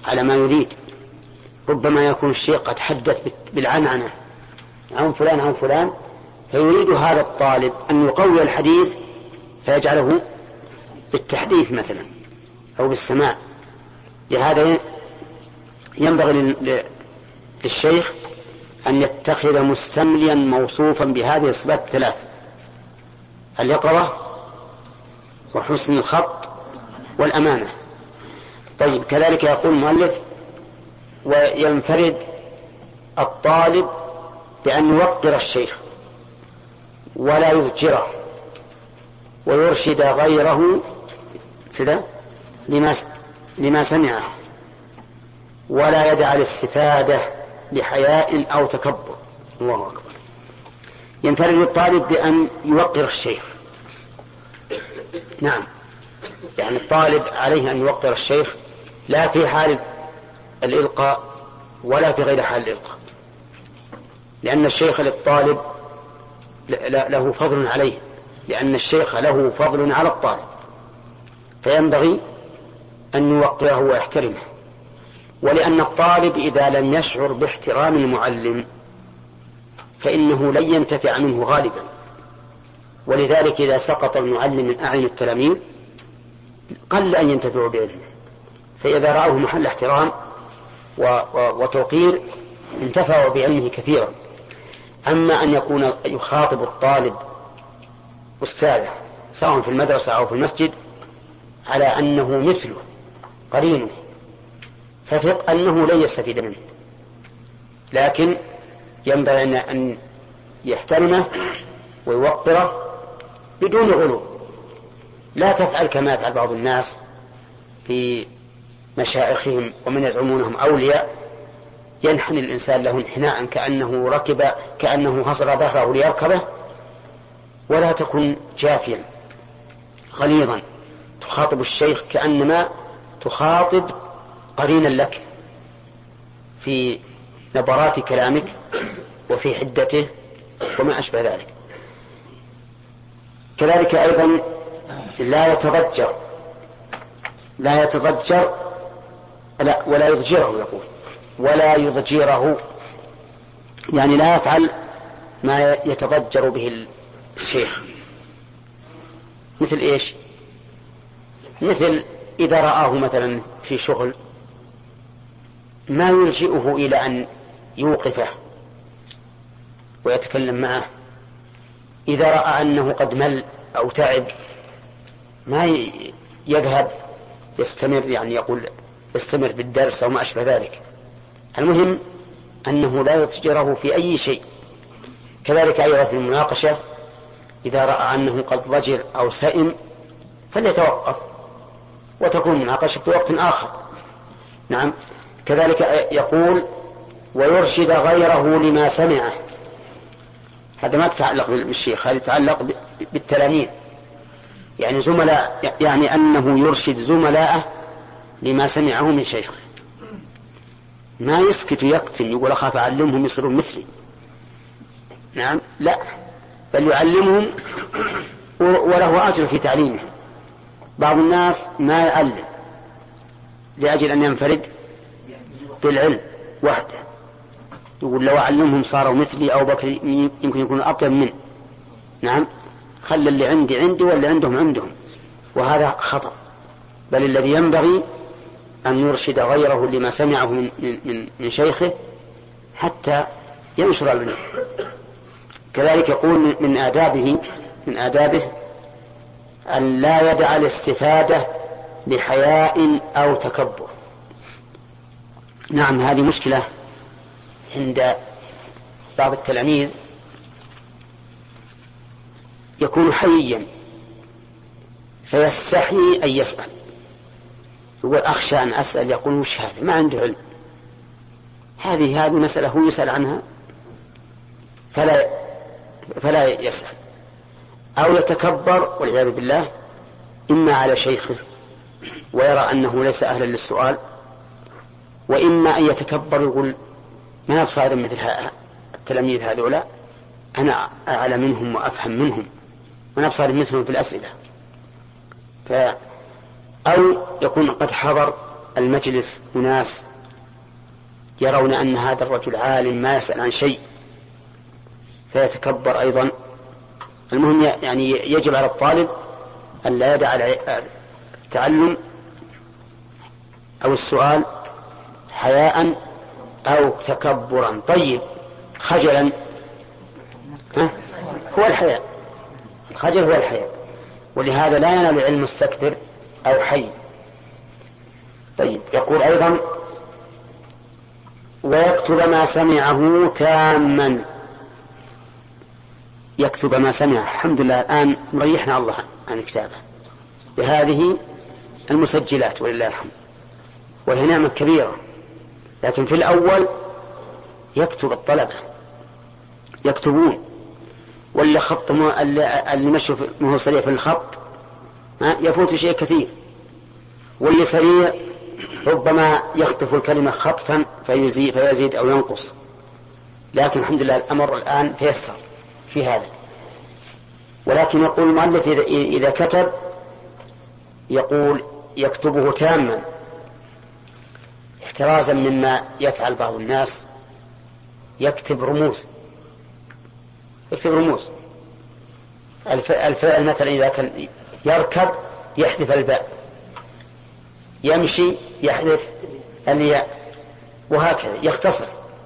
على ما يريد. ربما يكون الشيخ قد حدث بالعنعنة عن فلان عن فلان، فيريد هذا الطالب أن يقوي الحديث فيجعله بالتحديث مثلا أو بالسماع. لهذا ينبغي للشيخ أن يتخذ مستمليا موصوفا بهذه الصفات الثلاث: اليقظة وحسن الخط والأمانة. طيب، كذلك يقول المؤلف: وينفرد الطالب بأن يوقر الشيخ ولا يضجره ويرشد غيره لما سمعه، ولا يدع الاستفادة لحياء أو تكبر. الله أكبر. ينفرد الطالب بأن يوقر الشيخ. نعم، يعني الطالب عليه أن يوقر الشيخ، لا في حال الإلقاء ولا في غير حال الإلقاء، لأن الشيخ للطالب له فضل عليه، لأن الشيخ له فضل على الطالب، فينبغي أن يوقره ويحترمه. ولأن الطالب إذا لم يشعر باحترام المعلم فإنه لن ينتفع منه غالبا. ولذلك إذا سقط المعلم من أعين التلاميذ قل أن ينتفعوا بعلمه، فإذا رأوه محل احترام وتوقير انتفعوا بعلمه كثيرا. أما أن يكون يخاطب الطالب أستاذه سواء في المدرسة أو في المسجد على أنه مثله قرينه، فثق أنه لن يستفيد منه، لكن ينبغي أن يحترمه ويوقره بدون غلو. لا تفعل كما يفعل بعض الناس في مشايخهم ومن يزعمونهم أولياء، ينحني الإنسان له انحناء كأنه حصر ظهره ليركبه. ولا تكن جافيا غليظا تخاطب الشيخ كأنما تخاطب قرينا لك في نبرات كلامك وفي حدته وما أشبه ذلك. كذلك أيضا لا يتضجر ولا يضجره، يقول ولا يضجره، يعني لا يفعل ما يتضجر به الشيخ. مثل إيش؟ مثل إذا رآه مثلا في شغل ما يلجئه إلى أن يوقفه ويتكلم معه. إذا رأى أنه قد مل أو تعب ما يذهب يستمر، يعني يقول يستمر بالدرس أو ما أشبه ذلك. المهم أنه لا يضجره في أي شيء. كذلك أيضا في المناقشة إذا رأى أنه قد ضجر أو سئم فليتوقف وتكون المناقشة في وقت آخر. نعم. كذلك يقول ويرشد غيره لما سمعه. هذا ما تتعلق بالشيخ، هذا يتعلق بالتلاميذ، يعني زملاء، يعني أنه يرشد زملاءه لما سمعه من شيخه. ما يسكت يكتم يقول أخاف أعلمهم يصيرون مثلي. نعم، لا، بل يعلمهم وله أجر في تعليمه. بعض الناس ما يعلم لأجل أن ينفرد بالعلم وحده، يقول لو أعلمهم صاروا مثلي أو بكر يمكن يكونوا أطيب منه. نعم، خلى اللي عندي واللي عندهم، وهذا خطأ. بل الذي ينبغي أن يرشد غيره لما سمعه من شيخه حتى ينشر العلم. كذلك يقول من آدابه أن لا يدع الاستفادة لحياء أو تكبر. نعم، هذه مشكلة عند بعض التلاميذ، يكون حييا فيستحي أن يسأل، يقول أخشى أن أسأل، يقول وش هذا ما عنده علم، هذه مسألة هو يسأل عنها فلا يسأل، أو يتكبر والعياذ بالله إما على شيخه ويرى أنه ليس أهلا للسؤال، وإما أن يتكبر يقول ما بصائر مثل التلاميذ هذولا، أنا أعلى منهم وأفهم منهم، وأنا بصائر مثلهم في الأسئلة. أو يكون قد حضر المجلس أناس يرون أن هذا الرجل عالم ما يسأل عن شيء فيتكبر أيضا. المهم يعني يجب على الطالب أن لا يدع التعلم أو السؤال حياء أو تكبرا. طيب خجلا هو الحياء، الخجل هو الحياء، ولهذا لا ينال العلم مستكبر أو حي. طيب يقول أيضا ويكتب ما سمعه تاما. يكتب ما سمعه. الحمد لله الآن مريحنا الله عن كتابه بهذه المسجلات ولله الحمد، وهي نعمة كبيرة. لكن في الأول يكتب الطلبة يكتبون، واللي خط اللي مشوا ما هو سريع في الخط يفوت شيء كثير، واللي سريع ربما يخطف الكلمة خطفا فيزيد أو ينقص. لكن الحمد لله الأمر الآن تيسر في هذا. ولكن يقول المؤلف إذا كتب يقول يكتبه تاما احترازا مما يفعل بعض الناس، يكتب رموز. الفعل مثلا إذا كان يركب يحذف الباء، يمشي يحذف الياء، وهكذا يختصر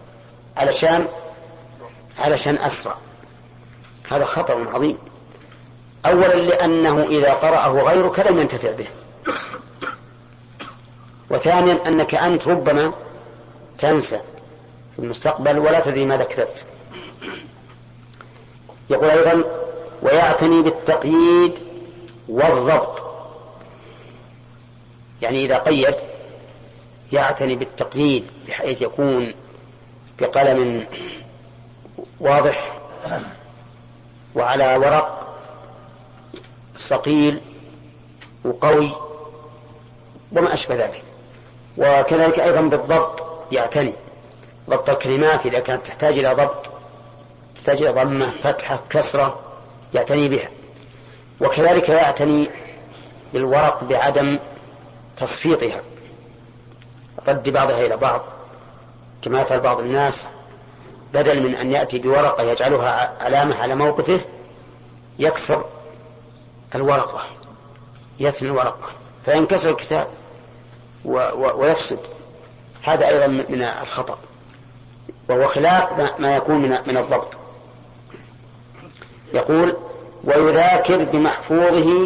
علشان أسرع. هذا خطأ عظيم. أولا لأنه إذا قرأه غيرك لم ينتفع به، وثانيا أنك أنت ربما تنسى في المستقبل ولا تدري ماذا كتبت. يقول أيضا ويعتني بالتقييد والضبط. يعني إذا قيد يعتني بالتقييد بحيث يكون بقلم واضح وعلى ورق ثقيل وقوي وما أشبه ذلك. وكذلك أيضا بالضبط يعتني ضبط الكلمات إذا كانت تحتاج إلى ضبط، تحتاج إلى ضمة فتحة كسرة يعتني بها. وكذلك يعتني بالورق بعدم تصفيطها، رد بعضها إلى بعض كما يفعل بعض الناس، بدل من أن يأتي بورقة يجعلها علامة على موقفه يكسر الورقة، يثني الورقة فينكسر الكتاب ويفسد. هذا أيضا من الخطأ، وهو خلاف ما يكون من الضبط. يقول ويذاكر بمحفوظه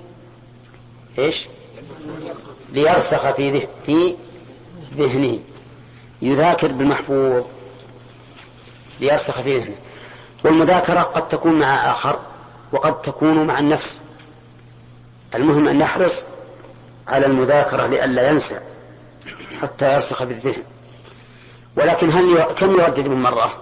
ليرسخ في ذهنه. يذاكر بالمحفوظ ليرسخ في ذهنه. والمذاكرة قد تكون مع آخر وقد تكون مع النفس. المهم أن نحرص على المذاكرة لئلا ينسى حتى يرسخ في الذهن. ولكن كم يردد من مرة؟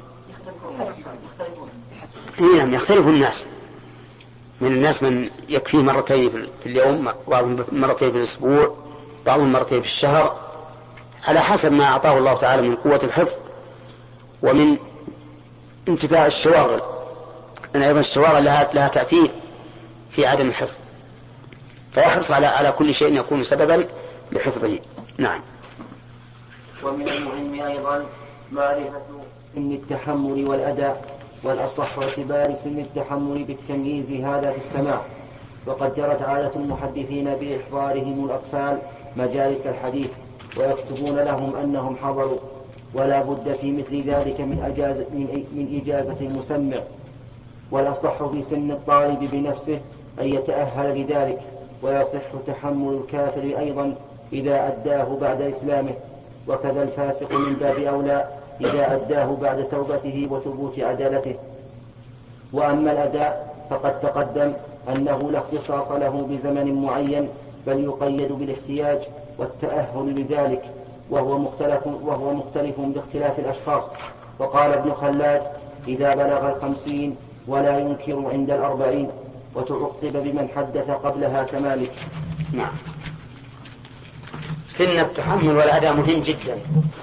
نعم يختلف الناس. من الناس من يكفيه مرتين في اليوم، بعضهم مرتين في الأسبوع، بعضهم مرتين في الشهر، على حسب ما أعطاه الله تعالى من قوة الحفظ ومن انتفاع الشواغل. لأن أيضا الشواغل لها تأثير في عدم الحفظ، فيحرص على كل شيء يكون سببا لحفظه. نعم. ومن المهم أيضا معرفة سن التحمل والأداء، والأصح اعتبار سن التحمل بالتمييز هذا في السماع. وقد جرت عادة المحدثين بإحضارهم الأطفال مجالس الحديث ويكتبون لهم أنهم حضروا، ولا بد في مثل ذلك من إجازة المسمع. والأصح في سن الطالب بنفسه أن يتأهل لذلك، ويصح تحمل الكافر أيضا إذا أداه بعد إسلامه، وكذا الفاسق من باب أولى إذا أداه بعد توبته وثبوت عدالته. وأما الأداء فقد تقدم أنه لا اختصاص له بزمن معين، بل يقيد بالاحتياج والتأهل لذلك، وهو مختلف باختلاف الأشخاص. وقال ابن خلاد إذا بلغ 50 ولا ينكر عند 40، وتعقب بمن حدث قبلها كمالك. نعم. سن التحمل والأداء مهم جدا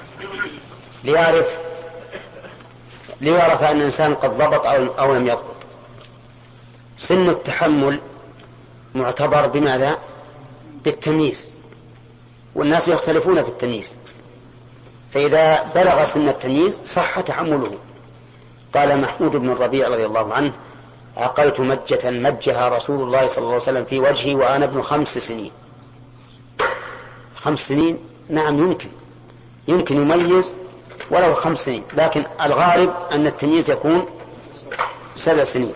ليعرف أن الإنسان قد ضبط أو لم يضبط. سن التحمل معتبر بماذا؟ بالتمييز. والناس يختلفون في التمييز، فإذا بلغ سن التمييز صح تحمله. قال محمود بن الربيع رضي الله عنه: عقلت مجة مجها رسول الله صلى الله عليه وسلم في وجهي وأنا ابن 5 سنين. 5 سنين نعم يمكن يميز ولو 5 سنين، لكن الغالب أن التمييز يكون 7 سنين.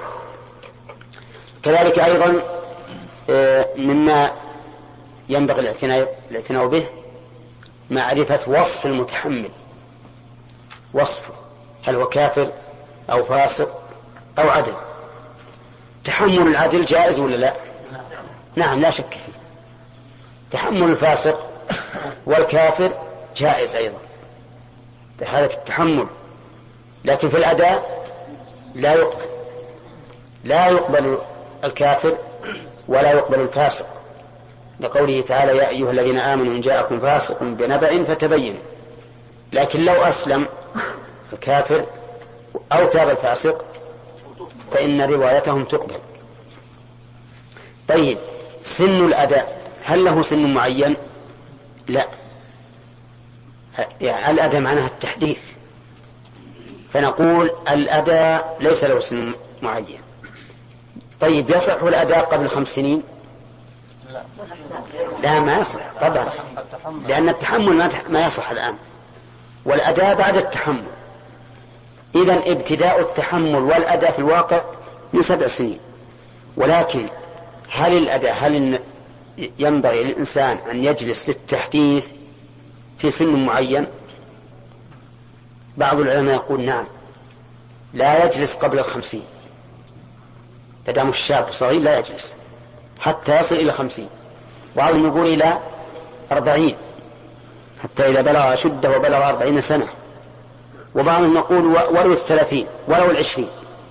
كذلك أيضا مما ينبغي الاعتناء به معرفة وصف المتحمل، وصفه هل هو كافر أو فاسق أو عدل. تحمل العدل جائز ولا لا؟ نعم لا شك فيه. تحمل الفاسق والكافر جائز أيضا، هذا في التحمل، لكن في الأداء لا يقبل الكافر ولا يقبل الفاسق، لقوله تعالى: يا أيها الذين آمنوا إن جاءكم فاسق بنبأ فتبينوا. لكن لو أسلم الكافر أو تاب الفاسق فإن روايتهم تقبل. طيب، سن الأداء هل له سن معين؟ لا، يعني الأداء معناها التحديث، فنقول الأداء ليس له سن معين. طيب، يصح الأداء قبل 5 سنين؟ لا ما يصح طبعا، لأن التحمل ما يصح الآن، والأداء بعد التحمل. إذن ابتداء التحمل والأداء في الواقع من 7 سنين. ولكن هل ينبغي للإنسان أن يجلس للتحديث في سن معين؟ بعض العلماء يقول نعم، لا يجلس قبل 50، فدام الشاب صغير لا يجلس حتى يصل إلى 50، وبعضهم يقول إلى 40 حتى إذا بلغ شده وبلغ 40 سنة، وبعضهم يقول ولو 30 ولو 20.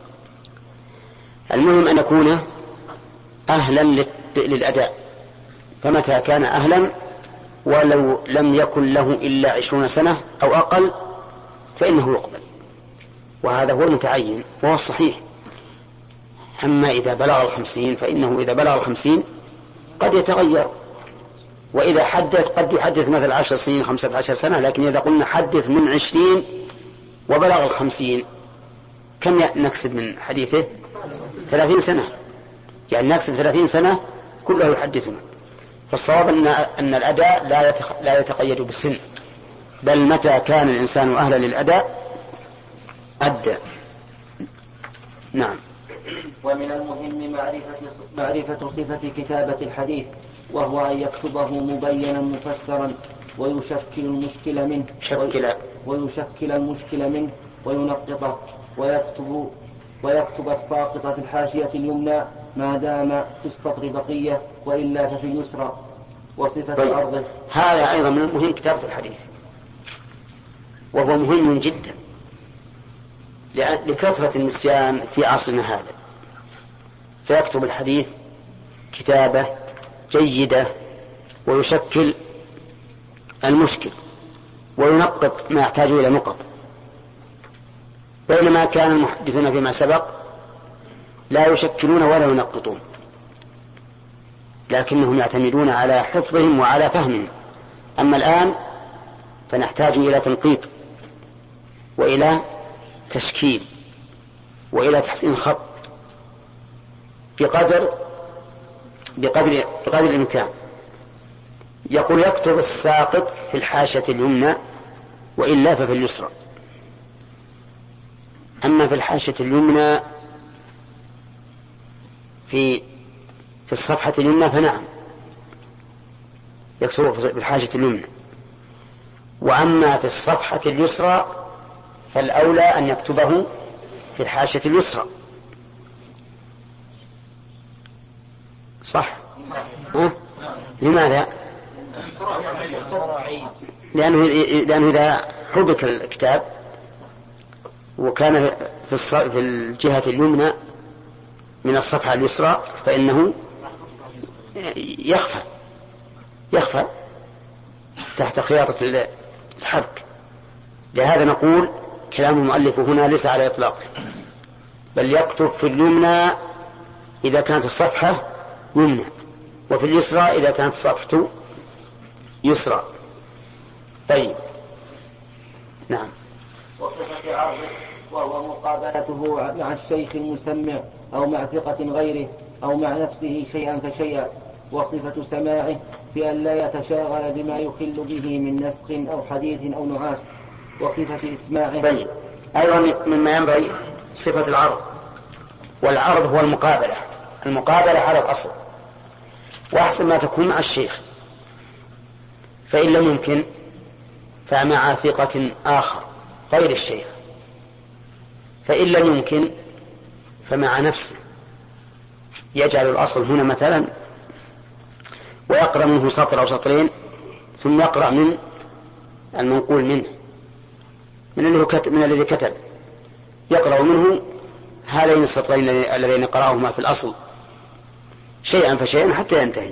المهم أن يكون أهلا للأداء، فمتى كان أهلا ولو لم يكن له إلا 20 سنة أو أقل فإنه يقبل، وهذا هو المتعين وهو الصحيح. أما إذا بلغ 50 فإنه إذا بلغ 50 قد يتغير، وإذا حدث قد يحدث مثل 10 سنين 15 سنة، لكن إذا قلنا حدث من 20 وبلغ 50 كم نكسب من حديثه؟ 30 سنة، يعني نكسب 30 سنة كله يحدثنا. فالصواب أن الأداء لا يتقيد بالسن، بل متى كان الإنسان أهلا للأداء أدى. نعم. ومن المهم معرفة صفة كتابة الحديث، وهو أن يكتبه مبينا مفسرا ويشكل المشكل منه وينقطه، ويكتب الساقط في الحاشية اليمنى ما دام في السطر بقية، وإلا ففي اليسرى. وصفة الأرض. هذا أيضا من المهم كتابة الحديث، وهو مهم جدا لكثرة النسيان في عصرنا هذا، فيكتب الحديث كتابة جيدة ويشكل المشكل وينقط ما يحتاج إلى نقط، بينما كان المحدثون فيما سبق لا يشكلون ولا ينقطون، لكنهم يعتمدون على حفظهم وعلى فهمهم. أما الآن فنحتاج إلى تنقيط وإلى تشكيل وإلى تحسين خط بقدر الإمكان. يقول يكتب الساقط في الحاشية اليمنى وإلا ففي اليسرى. أما في الحاشية اليمنى في الصفحة اليمنى فنعم يكتب في الحاشية اليمنى، وأما في الصفحة اليسرى فالأولى أن يكتبه في الحاشية اليسرى. صح؟ لماذا؟ لأنه إذا حبك الكتاب وكان في الجهة اليمنى من الصفحة اليسرى فإنه يخفى تحت خياطة الحبك. لهذا نقول كلام المؤلف هنا ليس على إطلاق، بل يكتب في اليمنى إذا كانت الصفحة يمنى، وفي اليسرى إذا كانت الصفحة يسرا. طيب نعم. وصفة عرضه وهو مقابلته مع الشيخ المسمع أو مع ثقة غيره أو مع نفسه شيئا فشيئا. وصفة سماعه بأن لا يتشاغل بما يخل به من نسق أو حديث أو نعاس. وصفة إسماعه. طيب أيضا مما ينبغي صفة العرض، والعرض هو المقابلة على الأصل، وأحسن ما تكون مع الشيخ، فإن لم يمكن فمع ثقة آخر غير الشيخ، فإن لم يمكن فمع نفسه، يجعل الأصل هنا مثلا ويقرأ منه سطر أو سطرين ثم يقرأ من المنقول منه من الذي كتب، يقرأ منه هذين السطرين الذين قرأهما في الأصل شيئا فشيئا حتى ينتهي.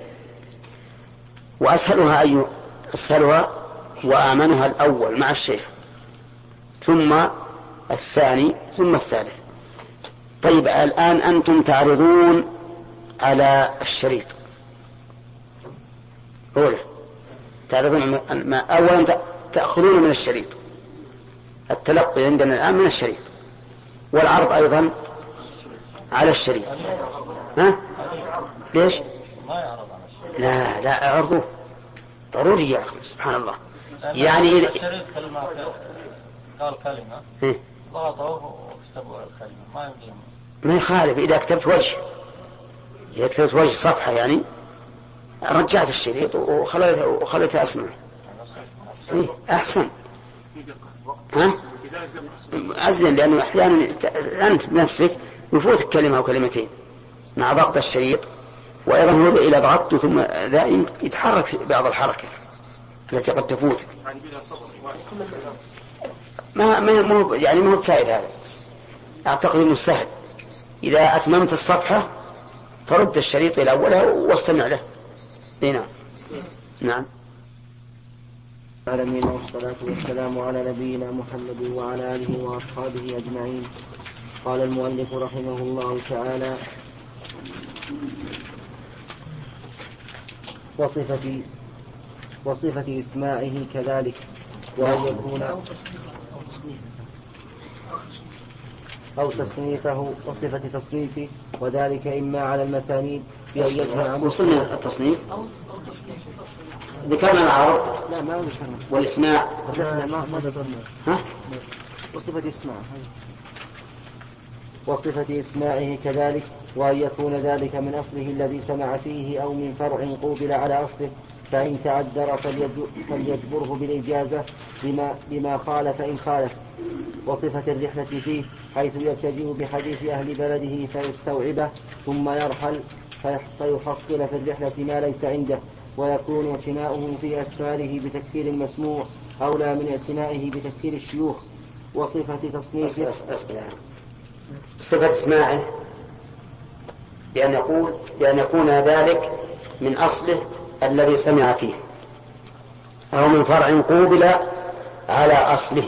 أسهلها وآمنها الأول مع الشيخ، ثم الثاني، ثم الثالث. طيب الآن أنتم تعرضون على الشريط، تعرضون أولا تأخذون من الشريط، التلقي عندنا الآن من الشريط، والعرض أيضا على الشريط. ها؟ ليش؟ لا عرضوه ضروري يا أخي، سبحان الله. يعني الشريط قال كلمة ضغطوه وكتبوا الكلمة ما يخالف. إذا كتبت وجه صفحة يعني رجعت الشريط وخليتها أسمع أحسن. ها؟ أزين، لأنه أحيانا أنت بنفسك يفوتك كلمة أو كلمتين مع ضغط الشريط، وأيضا هو إذا ضغطت ثم ذا يتحرك بعض الحركة التي قد تفوتك. ما هو بسائد هذا، أعتقد أنه سهل. إذا أتممت الصفحة فرد الشريط إلى أوله واستمع له. نعم. العالمين، والصلاة والسلام على نبينا محمد وعلى آله وأصحابه أجمعين. قال المؤلف رحمه الله تعالى: وصفة إسماعه كذلك، وأن يكون أو تصنيفه، وصفة تصنيفه، وذلك إما على المسانيد بأن يجمع. وصلنا التصنيف، ذكرنا العرض لا ما ذكرنا، والإسماع ما ذكرنا. وصفة إسماعه كذلك، وأن يكون ذلك من أصله الذي سمع فيه أو من فرع قوبل على أصله، فإن تعذر فليجبره بالإجازة بما خالف إن خالف. وصفة الرحلة فيه، حيث يبتدئ بحديث أهل بلده فيستوعبه ثم يرحل فيحصل في الرحلة ما ليس عنده، ويكون اعتناؤه في أسفاره بتكثير المسموع أولى من اعتنائه بتكثير الشيوخ. وصفة تصنيفه، صفة اسماعه بأن يكون ذلك من أصله الذي سمع فيه أو من فرع قوبل على أصله،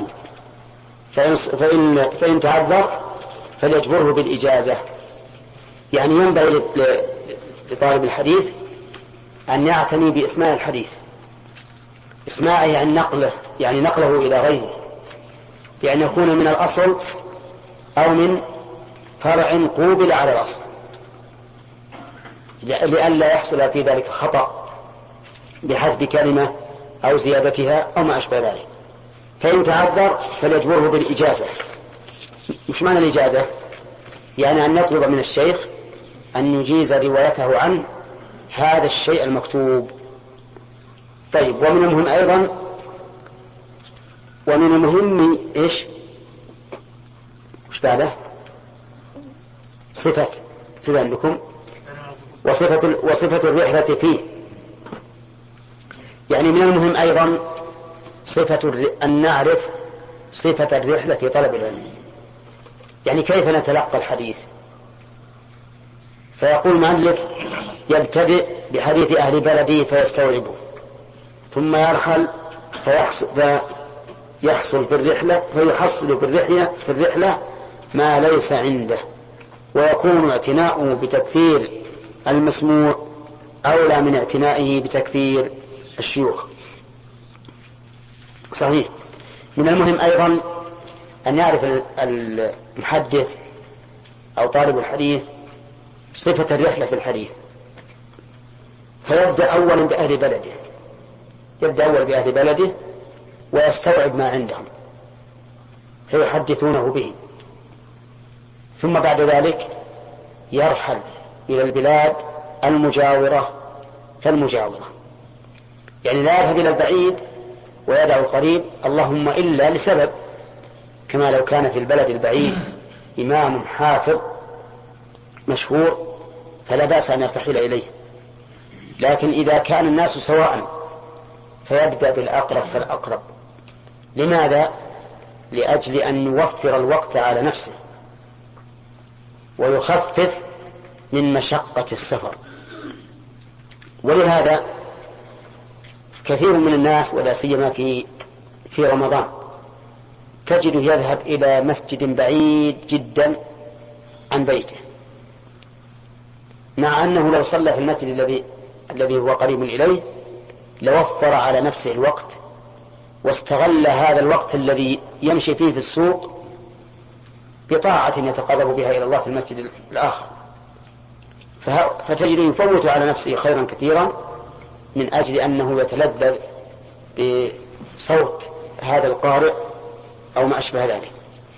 فإن تعذر فليجبره بالإجازة. يعني ينبغي لطالب الحديث أن يعتني بإسماع الحديث. إسماعه يعني نقله إلى غيره، بأن يكون من الأصل أو من فرع قوبل على الأصل، لئلا يحصل في ذلك خطأ بحذف كلمة أو زيادتها أو ما أشبه ذلك. فإن تعذر فليجبره بالإجازة. مش معنى الإجازة؟ يعني أن يطلب من الشيخ أن يجيز روايته عنه هذا الشيء المكتوب. طيب، ومن المهم إيش بعده؟ صفة عندكم وصفة الرحلة فيه. يعني من المهم أيضا أن نعرف صفة الرحلة في طلب العلم، يعني كيف نتلقى الحديث. فيقول المؤلف: يبتدئ بحديث أهل بلده فيستوعبه، ثم يرحل فيحصل في الرحلة ما ليس عنده، ويكون اعتناؤه بتكثير المسموع أولى من اعتنائه بتكثير الشيوخ. صحيح. من المهم أيضا أن يعرف المحدث أو طالب الحديث صفة الرحلة في الحديث، فيبدأ أولا بأهل بلده، يبدأ أولا بأهل بلده ويستوعب ما عندهم فيحدثونه به، ثم بعد ذلك يرحل إلى البلاد المجاورة فالمجاورة، يعني لا يذهب إلى البعيد ويدع القريب، اللهم إلا لسبب، كما لو كان في البلد البعيد إمام حافظ مشهور فلا بأس أن يرتحل إليه، لكن إذا كان الناس سواء فيبدأ بالأقرب فالأقرب. لماذا؟ لأجل أن يوفر الوقت على نفسه ويخفف من مشقة السفر. ولهذا كثير من الناس ولا سيما في رمضان تجده يذهب إلى مسجد بعيد جدا عن بيته، مع أنه لو صلى في المسجد الذي هو قريب إليه لوفر على نفسه الوقت واستغل هذا الوقت الذي يمشي فيه في السوق بطاعة يتقرب بها إلى الله في المسجد الآخر، فتجد يفوت على نفسه خيرا كثيرا من أجل أنه يتلذذ بصوت هذا القارئ أو ما أشبه ذلك.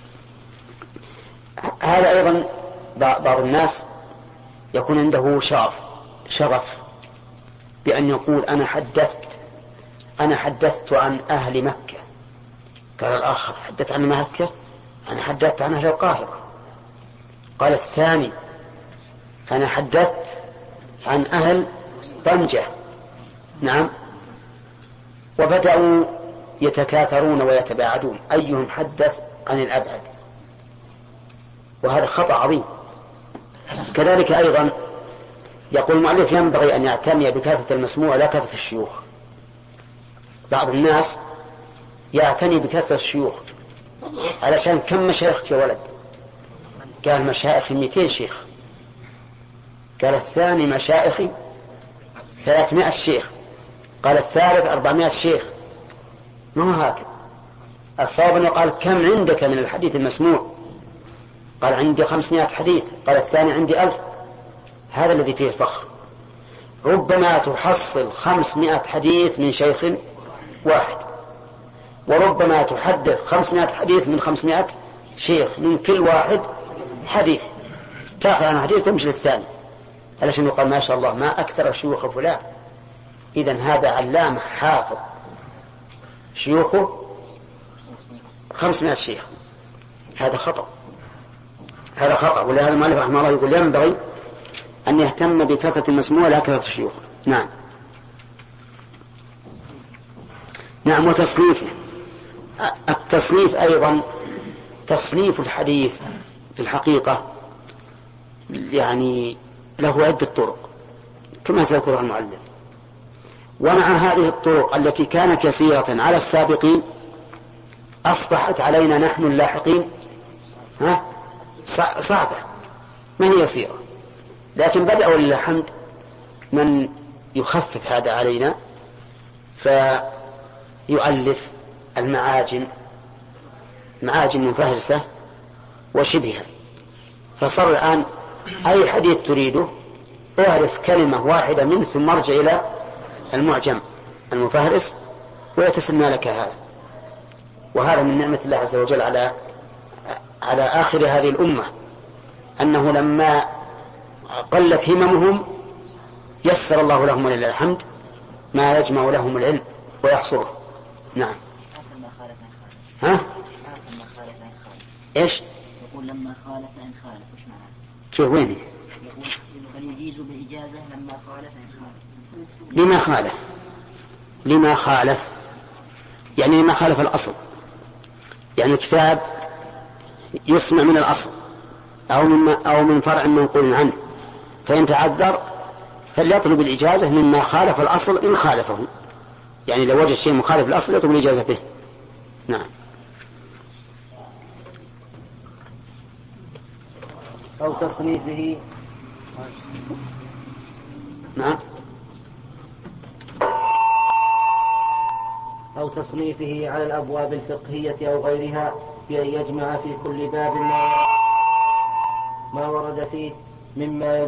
هذا أيضا بعض الناس يكون عنده شغف بأن يقول أنا حدثت عن أهل مكة. قال الآخر حدثت عن مكة، أنا حدثت عن أهل القاهرة. قال الثاني أنا حدثت عن أهل طنجة. نعم. وبدأوا يتكاثرون ويتباعدون أيهم حدث عن الأبعد، وهذا خطأ عظيم. كذلك أيضا يقول المؤلف ينبغي أن يعتني بكثرة المسموع لا كثرة الشيوخ. بعض الناس يعتني بكثرة الشيوخ علشان كم مشايخ يا ولد؟ قال مشايخي 200 شيخ. قال الثاني مشايخي 300 شيخ. قال الثالث 400 شيخ. ما هو هكذا. الصواب أنه قال كم عندك من الحديث المسموع؟ قال عندي 500 حديث. قال الثاني عندي 1000. هذا الذي فيه الفخر. ربما تحصل 500 حديث من شيخ واحد، وربما تحدث 500 حديث من 500 شيخ، من كل واحد حديث، تأخذ عن حديث تمشي للثاني علشان يقال ما شاء الله ما أكثر شيوخ فلان. إذن هذا علامة حافظ شيوخه 500 شيخ. هذا خطأ. ولهذا المؤلف رحمه الله يقول ينبغي أن يهتم بكثرة المسموع لا كثرة الشيوخ. نعم. وتصنيفه. التصنيف أيضا تصنيف الحديث في الحقيقة يعني له عدة طرق كما سيذكرها المؤلف، ومع هذه الطرق التي كانت يسيرة على السابقين أصبحت علينا نحن اللاحقين صعبة، ما هي يسيرة. لكن بدأ ولله الحمد من يخفف هذا علينا فيؤلف المعاجم مفهرسة وشبهها، فصار الآن أي حديث تريده اعرف كلمة واحدة منه ثم ارجع إلى المعجم المفهرس ويتسنى لك هذا. وهذا من نعمة الله عز وجل على آخر هذه الأمة، أنه لما قلت هممهم يسر الله لهم ولله الحمد ما يجمع لهم العلم ويحصره. نعم. إيش؟ يقول لما خالف إن خالف وش معناه؟ كيف وين؟ يقول فليجيز بإجازة لما خالف إن خالف. لما خالف يعني لما خالف الأصل، يعني الكتاب يسمع من الأصل أو من فرع منقول عنه، فإن تعذر فليطلب الإجازة مما خالف الأصل إن خالفه، يعني لو وجد شيء مخالف الأصل يطلب الإجازة به. نعم. أو تصنيفه. نعم. أو تصنيفه على الأبواب الفقهية أو غيرها بأن يجمع في كل باب ما ورد فيه مما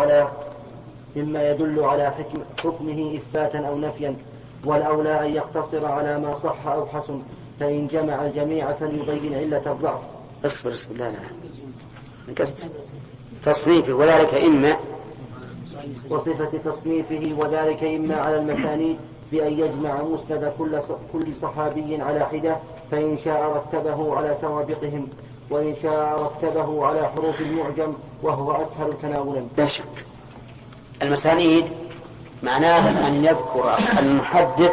يدل على حكمه إثباتا أو نفيا، والأولى أن يقتصر على ما صح أو حسن، فإن جمع الجميع فليبين علة الضعف. اصبر لا نكست تصنيفه وذلك إما وصفة تصنيفه وذلك إما على المسانيد بأن يجمع مسند كل صحابي على حدة، فإن شاء رتبه على سوابقهم، وإن شاء رتبه على حروف المعجم وهو أسهل تناولا. لا شك المسانيد معناه أن يذكر المحدث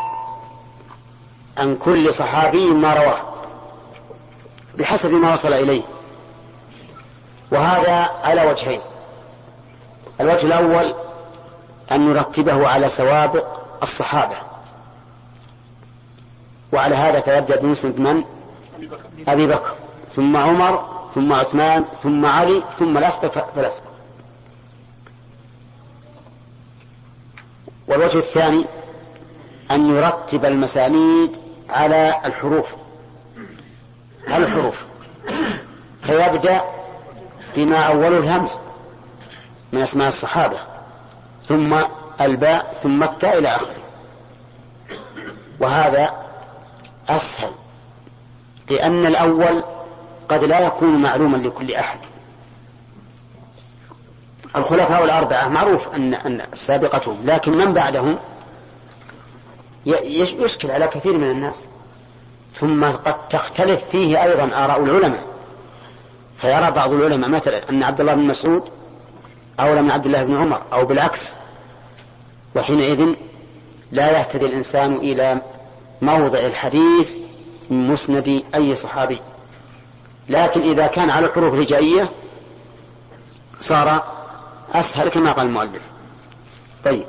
عن كل صحابي ما رواه بحسب ما وصل إليه، وهذا على وجهين. الوجه الأول أن نرتبه على سوابق الصحابة، وعلى هذا فيبدأ بمسند من؟ أبي بكر، ثم عمر، ثم عثمان، ثم علي، ثم الأسبق فالأسبق. والوجه الثاني أن يرتب المسانيد على الحروف فيبدأ بما أوله الهمز من أسماء الصحابة، ثم الباء، ثم التاء إلى آخره. وهذا أسهل، لأن الأول قد لا يكون معلوما لكل أحد. الخلفاء الأربعة معروف أن سابقتهم، لكن من بعدهم يشكل على كثير من الناس، ثم قد تختلف فيه أيضا آراء العلماء، فيرى بعض العلماء مثلا أن عبد الله بن مسعود أولى من عبد الله بن عمر أو بالعكس، وحينئذ لا يهتدي الإنسان إلى موضع الحديث من مسند أي صحابي. لكن إذا كان على الحروف الهجائية صار أسهل كما قال المؤلف. طيب.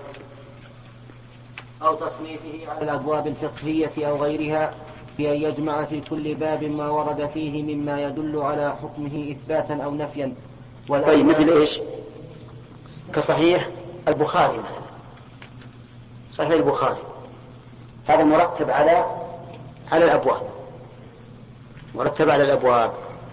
أو تصنيفه على الأبواب الفقهية أو غيرها بأن يجمع في كل باب ما ورد فيه مما يدل على حكمه إثباتا أو نفيا. طيب مثل إيش؟ كصحيح البخاري مثلا، صحيح البخاري هذا مرتب على الأبواب، مرتب على الأبواب.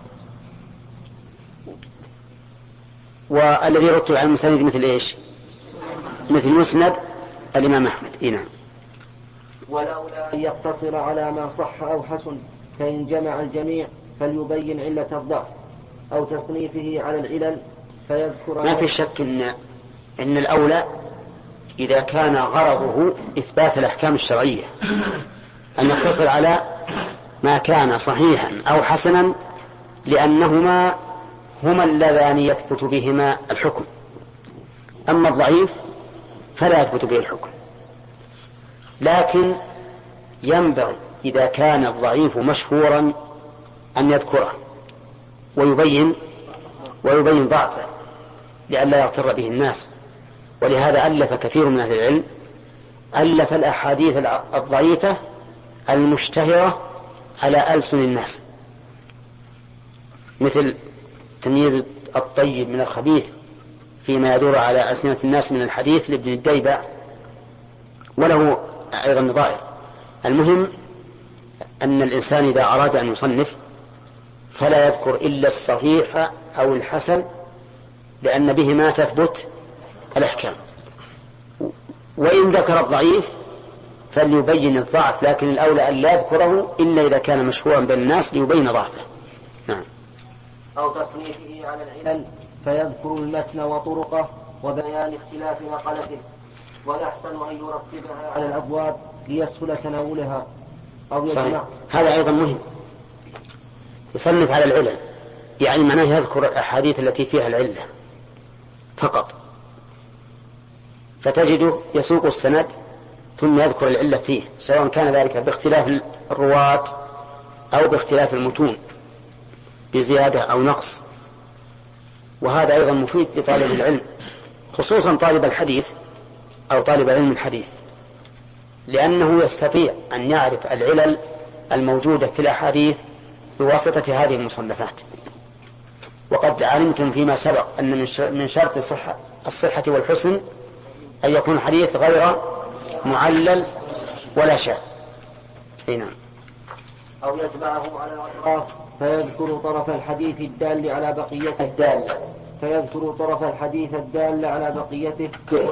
والذي يرتب على المسانيد مثل إيش؟ مثل مسند الإمام أحمد. نعم. ولولا أن يقتصر على ما صح أو حسن، فإن جمع الجميع فليبين علة الضعف، أو تصنيفه على العلل فيذكر. ما في شك إن الأولى إذا كان غرضه إثبات الأحكام الشرعية أن يقتصر على ما كان صحيحا أو حسنا، لأنهما هما اللذان يثبت بهما الحكم. أما الضعيف فلا يثبت به الحكم. لكن ينبغي إذا كان الضعيف مشهورا أن يذكره ويبين ضعفه لئلا يغتر به الناس. ولهذا ألف كثير من أهل العلم ألف الأحاديث الضعيفة المشتهرة على ألسن الناس، مثل تمييز الطيب من الخبيث فيما يدور على ألسنة الناس من الحديث لابن الديبع، وله أيضا نظائر. المهم أن الإنسان إذا أراد أن يصنف فلا يذكر إلا الصحيح أو الحسن، لأن بهما تثبت الأحكام. وإن ذكر الضعيف فليبين الضعف، لكن الأولى أن لا يذكره إلا إذا كان مشهورا بين الناس ليبين ضعفه. نعم. أو تصنيفه على العلل فيذكر المتن وطرقه وبيان اختلاف نقلته، والأحسن أن يرتبها على الأبواب ليسهل تناولها. أو صحيح. هذا أيضا مهم، يصنف على العلل، يعني معناه يذكر الأحاديث التي فيها العلة فقط، فتجده يسوق السند ثم يذكر العلة فيه، سواء كان ذلك باختلاف الرواة أو باختلاف المتون بزيادة أو نقص. وهذا أيضا مفيد لطالب العلم، خصوصا طالب الحديث أو طالب علم الحديث، لأنه يستطيع أن يعرف العلل الموجودة في الأحاديث بواسطة هذه المصنفات. وقد علمتم فيما سبق أن من شرط الصحة والحسن أن يكون الحديث غير معلل ولا شاذ. نعم. أو يتبعه على الأطراف فيذكر طرف الحديث الدال على بقيته فيذكر طرف الحديث الدال على بقيته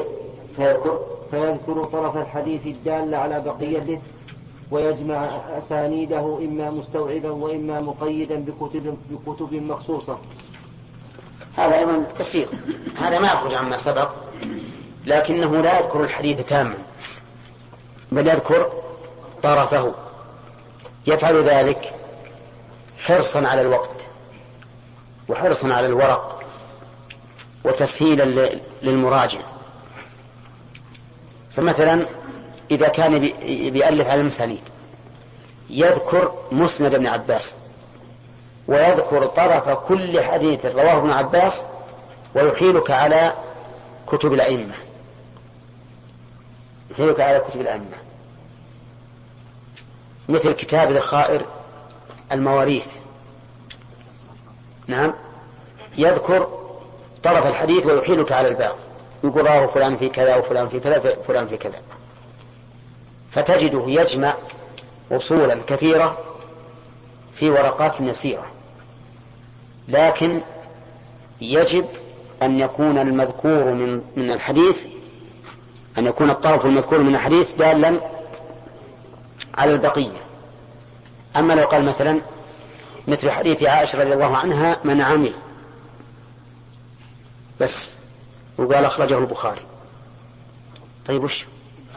فيذكر طرف الحديث الدال على بقيته ويجمع أسانيده إما مستوعبا وإما مقيدا بكتب مخصوصة. هذا أيضا بسيط، هذا ما يخرج عما سبق، لكنه لا يذكر الحديث تاما بل يذكر طرفه. يفعل ذلك حرصا على الوقت وحرصا على الورق وتسهيلا للمراجع. فمثلا إذا كان بيألف على المسانيد يذكر مسند ابن عباس ويذكر طرف كل حديث رواه ابن عباس ويحيلك على كتب الأئمة، مثل كتاب ذخائر المواريث. نعم، يذكر طرف الحديث ويحيلك على الباقي، يقول رواه فلان في كذا وفلان في كذا وفلان في كذا، فتجده يجمع أصولا كثيرة في ورقات يسيرة. لكن يجب أن يكون المذكور من الحديث، أن يكون الطرف المذكور من الحديث دالا على البقية. أما لو قال مثلا مثل حديث عائشة رضي الله عنها من عمل بس وقال أخرجه البخاري، طيب وش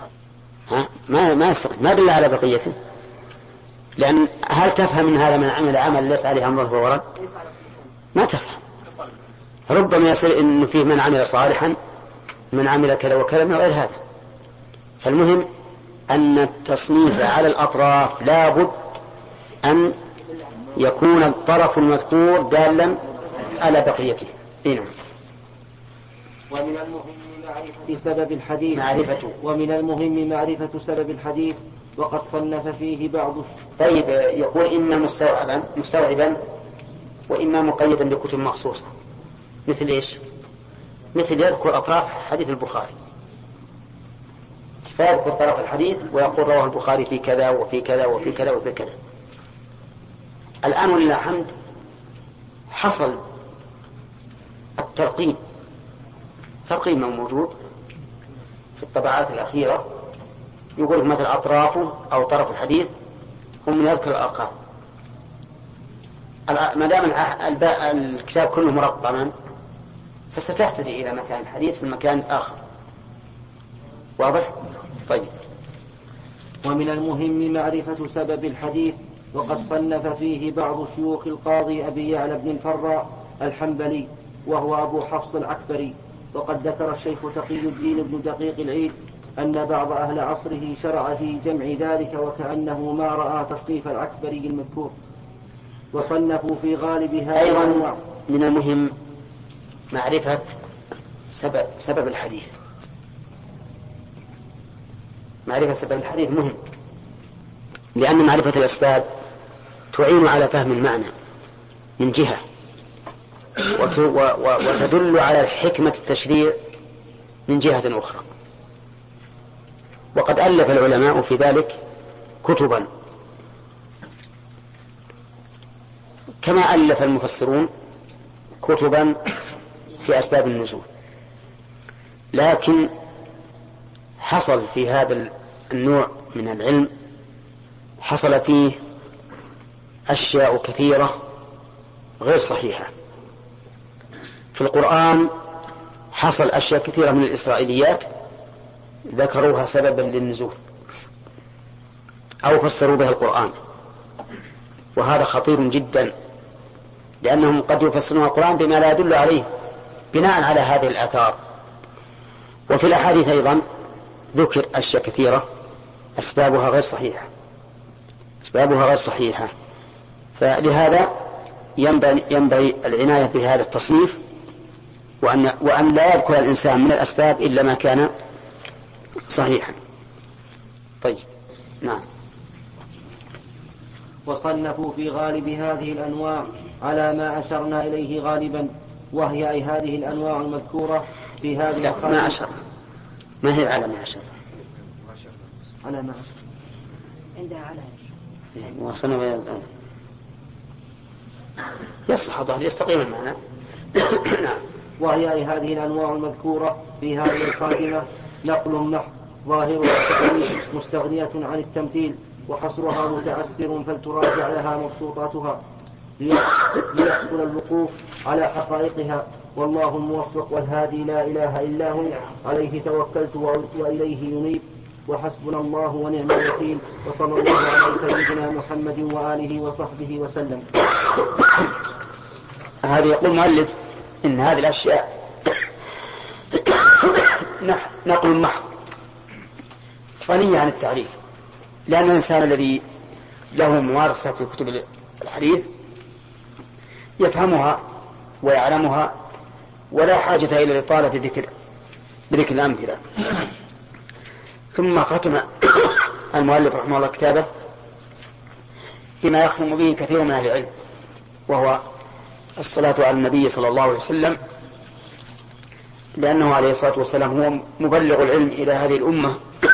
ما دل على بقيته، لأن هل تفهم من هذا من عمل عمل ليس عليه أمره وورد؟ ما تفهم. ربما يصير إنه فيه من عمل صالحا من عمل كذا وكذا من غير هذا. فالمهم أن التصنيف على الأطراف لا بد أن يكون الطرف المذكور دالا على بقيته. ومن المهم معرفة سبب الحديث وقد صنف فيه بعض. طيب، يقول إما مستوعبا وإما مقيدا بكتب مخصوصة. مثل إيش؟ مثل يذكر أطراف حديث البخاري، فيذكر طرف الحديث ويقول رواه البخاري في كذا وفي كذا وفي كذا وفي كذا. الآن ولله الحمد حصل الترقيم موجود في الطبعات الأخيرة، يقول مثل أطرافه أو طرف الحديث هم من يذكر الأرقام. ما دام الكتاب كله مرقما فستهتدي إلى مكان الحديث في المكان الآخر. واضح؟ طيب. ومن المهم معرفة سبب الحديث وقد صنف فيه بعض شيوخ القاضي أبي يعلى بن الفراء الحنبلي وهو أبو حفص العكبري. وقد ذكر الشيخ تقي الدين بن دقيق العيد أن بعض أهل عصره شرع في جمع ذلك وكأنه ما رأى تصنيف العكبري المذكور، وصنفوا في غالب هذا. أيضا من المهم معرفة سبب الحديث. معرفة سبب الحديث مهم، لأن معرفة الأسباب تعين على فهم المعنى من جهة، وتدل على حكمة التشريع من جهة أخرى. وقد ألف العلماء في ذلك كتبا، كما ألف المفسرون كتبا في أسباب النزول. لكن حصل في هذا النوع من العلم حصل فيه أشياء كثيرة غير صحيحة. في القرآن حصل أشياء كثيرة من الإسرائيليات ذكروها سببا للنزول أو فسروا بها القرآن، وهذا خطير جدا، لأنهم قد يفسرون القرآن بما لا يدل عليه بناء على هذه الآثار. وفي الأحاديث أيضا ذكر أشياء كثيرة أسبابها غير صحيحة. فلهذا ينبغي العناية بهذا التصنيف، وأن لا يذكر الإنسان من الأسباب إلا ما كان صحيحا. طيب. نعم. وصنفوا في غالب هذه الأنواع على ما أشرنا إليه غالبا، وهي أي هذه الأنواع المذكورة في هذه لا، ما أشر، ما هي على ما أشر، على ما أشر عندها على يصح ظهر يستقيم المعنى. نعم. وهي هذه الأنواع المذكورة في هذه الخاتمة نقل محض ظاهرها التأويل مستغنية عن التمثيل، وحصرها متعسر فلتراجع لها مبسوطاتها ليحصل الوقوف على حقائقها. والله الموفق والهادي لا إله إلا هو، عليه توكلت وإليه ينيب، وحسبنا الله ونعم الوكيل، وصلى الله على سيدنا محمد وآله وصحبه وسلم. هذا يقول المؤلف إن هذه الأشياء نقل محض غنية عن التعريف، لأن الإنسان الذي له ممارسة في كتب الحديث يفهمها ويعلمها ولا حاجة إلى الإطالة بذكر الأمثلة. ثم ختم المؤلف رحمه الله كتابه بما يختم به كثير من أهل العلم، وهو الصلاة على النبي صلى الله عليه وسلم، لأنه عليه الصلاة والسلام هو مبلغ العلم إلى هذه الأمة،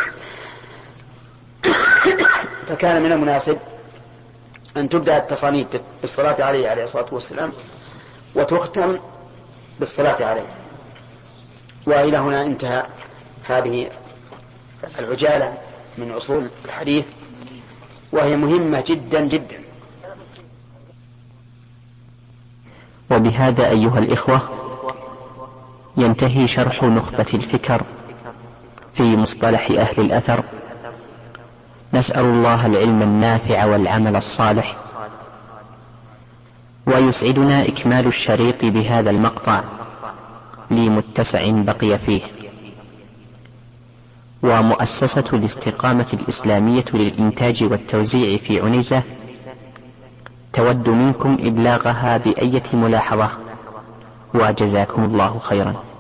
فكان من المناسب أن تبدأ التصانيف بالصلاة عليه الصلاة والسلام وتختم بالصلاة عليه. وإلى هنا انتهى هذه العجالة من أصول الحديث، وهي مهمة جدا جدا. وبهذا أيها الإخوة ينتهي شرح نخبة الفكر في مصطلح أهل الأثر. نسأل الله العلم النافع والعمل الصالح، ويسعدنا إكمال الشريط بهذا المقطع لمتسع بقي فيه. ومؤسسة الاستقامة الإسلامية للإنتاج والتوزيع في عنيزة تود منكم إبلاغها بأية ملاحظة، وجزاكم الله خيرا.